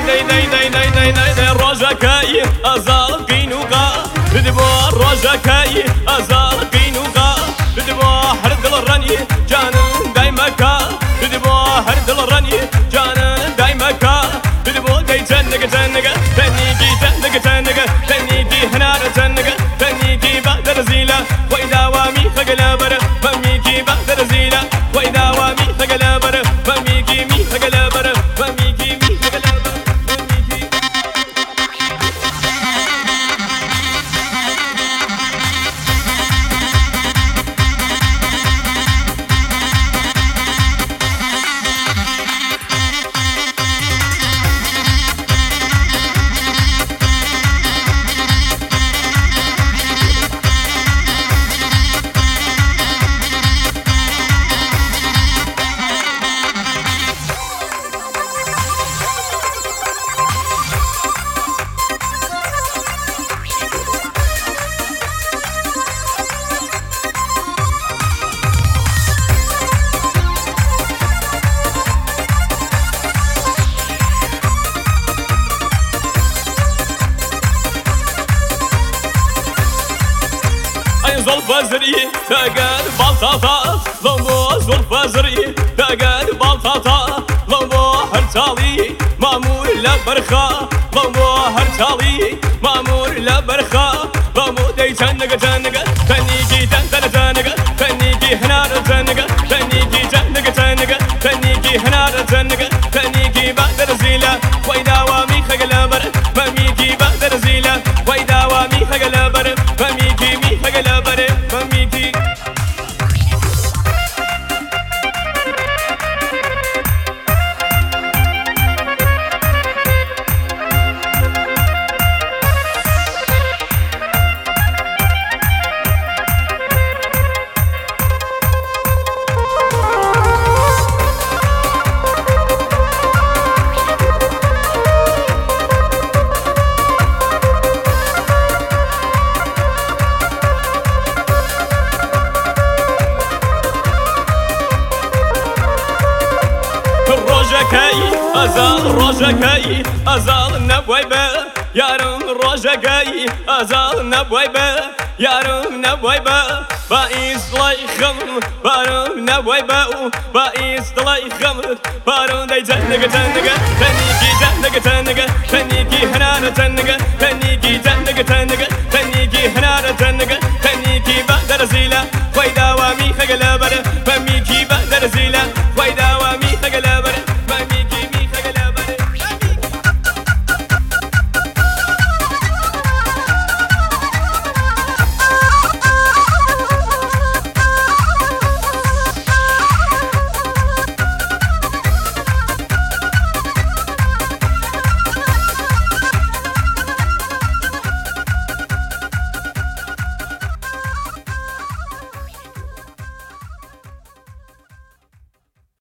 ڕۆژەکەی ئەزاڵ قینوقا بدبۆ ڕۆژەکەی ئەزاڵ قینوقا بدبۆ هەر دڵڕەنی جانم دایمەکە بدبۆ هەر دڵڕەنی جانم دایمەکە بدبۆ دەی چەندەگە چەندەگە تەنیکی چەندەگە چەندەگە تەنیکی هەنارە چەندەگە تەنیکی بە دەرزیلە وەی داوامی خەگە لەبەرە بەمیکی بە دەرزیلە وەی داوامی خەگە لەبەرە بەمیکی می خەگە لەبەرە بەمیکی می خەگە لەبەرە زولفەزری دەگەر باڵتاتا لەم بۆ زولفەزری دەگەر باڵتاتا لەم بۆ هەر چاڵی مامور لە بەرخە لەم بۆ هەر چاڵی مامور لە بەرخە لەم بۆ دەی چەندەگە چەندەگە تەنیکی تەنتەنە چەندەگە تەنیکی هەنارە چەندەگە تەنیکی چەندەگە چەندەگە تەنیکی هەنارە چەندەگە تەنیکی بە دەرزیلە وەی داوامی خەگە لەبەرە بەمیکی بە دەرزیلە وەی داوامی خەگە لەبەرە بەمیکی می خەگە لەبەرە بەمیکی ئەزاڵ ڕۆژەکەی ئەزاڵ نەبووی بە یارم ڕۆژەکەی ئەزاڵ نەبووی بە یارم نەبووی بە بائیس دڵی خەمم بارم نەبووی بە و بائیس دڵی خەمت بارم دەی چەندەگە چەندەگە تەنیکی چەندەگە چەندەگە تەنیکی هەنارە چەندەگە تەنیکی چەندەگە